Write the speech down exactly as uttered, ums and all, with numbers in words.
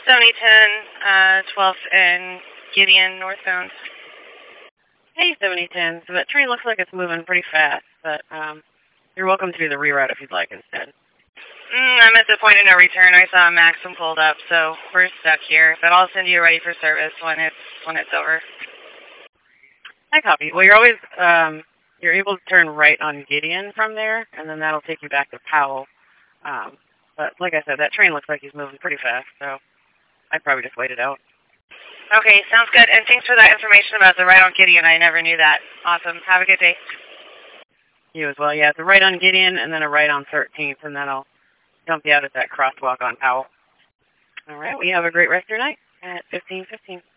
seventy ten, uh, twelfth and Gideon northbound. Hey, seventy ten. So that train looks like it's moving pretty fast, but um, you're welcome to do the reroute if you'd like instead. Mm, I'm at the point of no return. I saw Maxim pulled up, so we're stuck here. But I'll send you ready for service when it's when it's over. I copy. Well, you're always um, you're able to turn right on Gideon from there, and then that'll take you back to Powell. Um, but like I said, that train looks like he's moving pretty fast, so I'd probably just wait it out. Okay, sounds good. And thanks for that information about the right on Gideon. I never knew that. Awesome. Have a good day. You as well. Yeah, it's a right on Gideon and then a right on thirteenth, and then I'll dump you out at that crosswalk on Powell. All right. Well, you have a great rest of your night at fifteen fifteen.